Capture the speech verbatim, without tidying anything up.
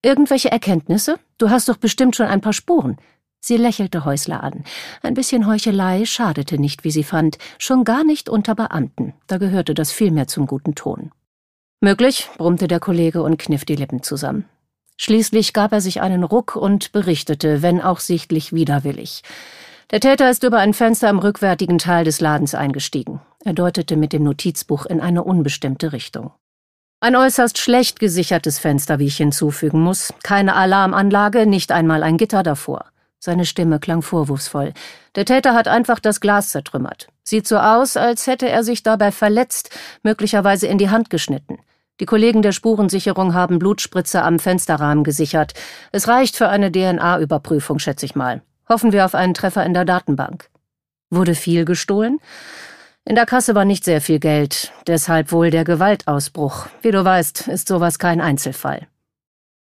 Irgendwelche Erkenntnisse? Du hast doch bestimmt schon ein paar Spuren. Sie lächelte Häusler an. Ein bisschen Heuchelei schadete nicht, wie sie fand, schon gar nicht unter Beamten. Da gehörte das vielmehr zum guten Ton. Möglich, brummte der Kollege und kniff die Lippen zusammen. Schließlich gab er sich einen Ruck und berichtete, wenn auch sichtlich widerwillig. Der Täter ist über ein Fenster im rückwärtigen Teil des Ladens eingestiegen. Er deutete mit dem Notizbuch in eine unbestimmte Richtung. Ein äußerst schlecht gesichertes Fenster, wie ich hinzufügen muss. Keine Alarmanlage, nicht einmal ein Gitter davor. Seine Stimme klang vorwurfsvoll. Der Täter hat einfach das Glas zertrümmert. Sieht so aus, als hätte er sich dabei verletzt, möglicherweise in die Hand geschnitten. Die Kollegen der Spurensicherung haben Blutspritze am Fensterrahmen gesichert. Es reicht für eine D N A-Überprüfung, schätze ich mal. Hoffen wir auf einen Treffer in der Datenbank. Wurde viel gestohlen? In der Kasse war nicht sehr viel Geld, deshalb wohl der Gewaltausbruch. Wie du weißt, ist sowas kein Einzelfall.